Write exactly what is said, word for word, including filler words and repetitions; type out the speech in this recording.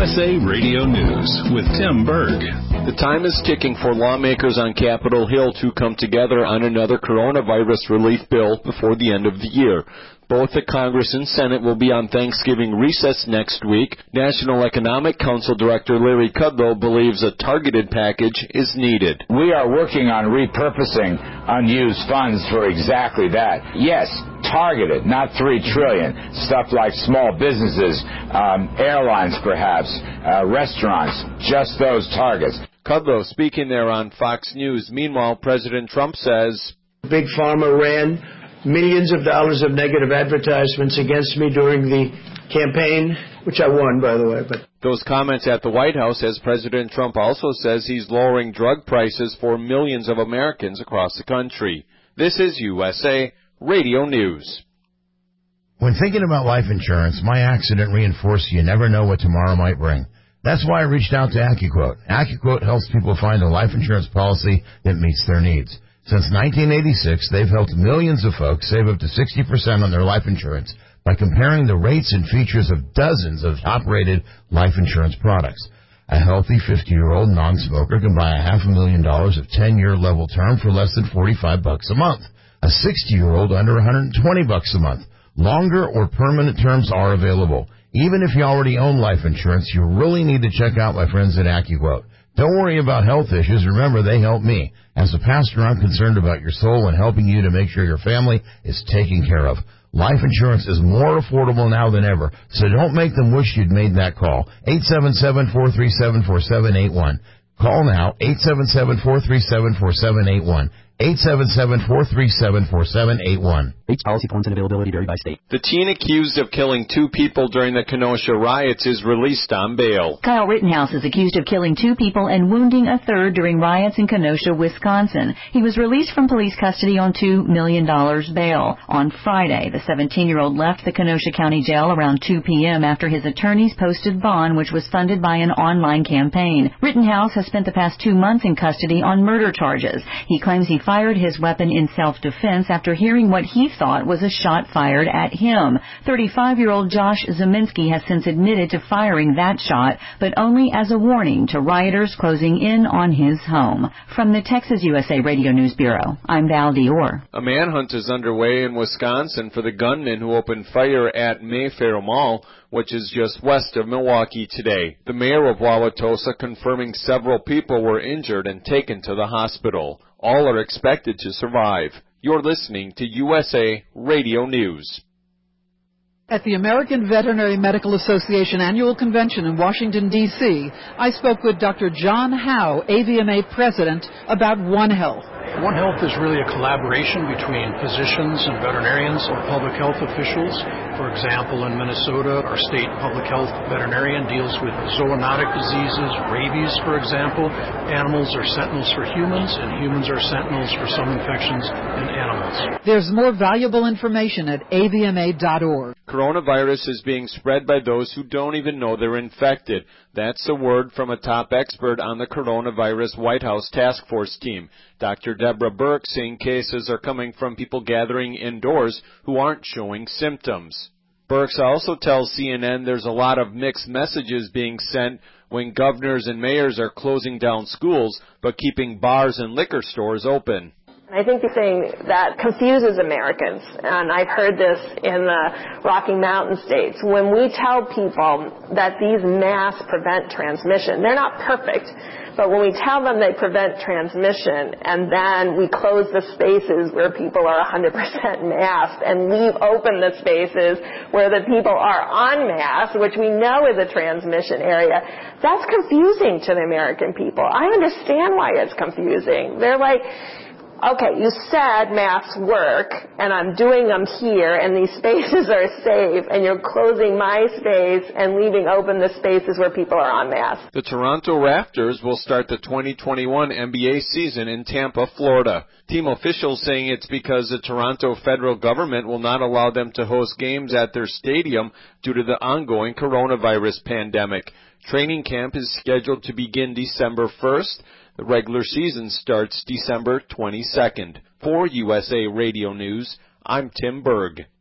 S A Radio News with Tim Berg. The time is ticking for lawmakers on Capitol Hill to come together on another coronavirus relief bill before the end of the year. Both the Congress and Senate will be on Thanksgiving recess next week. National Economic Council Director Larry Kudlow believes a targeted package is needed. We are working on repurposing unused funds for exactly that. Yes, targeted, not three trillion dollars. Stuff like small businesses, um, airlines perhaps, uh, restaurants, just those targets. Kudlow speaking there on Fox News. Meanwhile, President Trump says, Big Pharma ran millions of dollars of negative advertisements against me during the campaign, which I won, by the way. But those comments at the White House as President Trump also says he's lowering drug prices for millions of Americans across the country. This is U S A Radio News. When thinking about life insurance, my accident reinforced you never know what tomorrow might bring. That's why I reached out to AccuQuote. AccuQuote helps people find a life insurance policy that meets their needs. Since nineteen eighty-six, they've helped millions of folks save up to sixty percent on their life insurance by comparing the rates and features of dozens of top-rated life insurance products. A healthy fifty-year-old non-smoker can buy a half a million dollars of ten-year level term for less than forty-five bucks a month. A sixty-year-old under one hundred twenty bucks a month. Longer or permanent terms are available. Even if you already own life insurance, you really need to check out my friends at AccuQuote. Don't worry about health issues. Remember, they help me. As a pastor, I'm concerned about your soul and helping you to make sure your family is taken care of. Life insurance is more affordable now than ever, so don't make them wish you'd made that call. eight seven seven, four three seven, four seven eight one. Call now, eight seven seven, four three seven, four seven eight one. eight seven seven, four three seven, four seven eight one. Rates, policy forms, and availability vary by state. The teen accused of killing two people during the Kenosha riots is released on bail. Kyle Rittenhouse is accused of killing two people and wounding a third during riots in Kenosha, Wisconsin. He was released from police custody on two million dollars bail. On Friday, the seventeen-year-old left the Kenosha County Jail around two p.m. after his attorneys posted bond, which was funded by an online campaign. Rittenhouse has spent the past two months in custody on murder charges. He claims he fired his weapon in self-defense after hearing what he thought was a shot fired at him. thirty-five-year-old Josh Zeminski has since admitted to firing that shot, but only as a warning to rioters closing in on his home. From the Texas U S A Radio News Bureau, I'm Val Dior. A manhunt is underway in Wisconsin for the gunman who opened fire at Mayfair Mall, which is just west of Milwaukee today. The mayor of Wauwatosa confirming several people were injured and taken to the hospital. All are expected to survive. You're listening to U S A Radio News. At the American Veterinary Medical Association Annual Convention in Washington, D C, I spoke with Doctor John Howe, A V M A President, about One Health. One Health is really a collaboration between physicians and veterinarians or public health officials. For example, in Minnesota, our state public health veterinarian deals with zoonotic diseases, rabies, for example. Animals are sentinels for humans, and humans are sentinels for some infections in animals. There's more valuable information at A V M A dot org. Coronavirus is being spread by those who don't even know they're infected. That's a word from a top expert on the coronavirus White House task force team. Doctor Deborah Burke saying cases are coming from people gathering indoors who aren't showing symptoms. Burke also tells C N N there's a lot of mixed messages being sent when governors and mayors are closing down schools but keeping bars and liquor stores open. I think the thing that confuses Americans, and I've heard this in the Rocky Mountain states, when we tell people that these masks prevent transmission, they're not perfect, but when we tell them they prevent transmission and then we close the spaces where people are one hundred percent masked and leave open the spaces where the people are unmasked, which we know is a transmission area, that's confusing to the American people. I understand why it's confusing. They're like, okay, you said masks work, and I'm doing them here, and these spaces are safe, and you're closing my space and leaving open the spaces where people are unmasked. The Toronto Raptors will start the twenty twenty-one N B A season in Tampa, Florida. Team officials saying it's because the Toronto federal government will not allow them to host games at their stadium due to the ongoing coronavirus pandemic. Training camp is scheduled to begin December first. The regular season starts December twenty-second. For U S A Radio News, I'm Tim Berg.